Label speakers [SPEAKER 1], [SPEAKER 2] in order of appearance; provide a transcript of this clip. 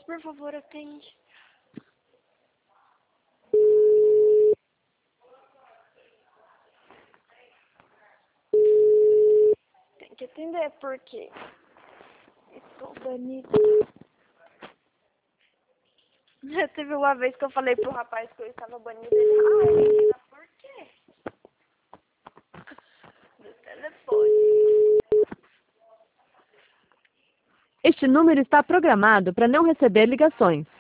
[SPEAKER 1] Moço, por favor, atende. Tem que atender, porque estou banida. Teve uma vez que eu falei pro rapaz que eu estava banida. Ele, menina, por quê? Do telefone.
[SPEAKER 2] Este número está programado para não receber ligações.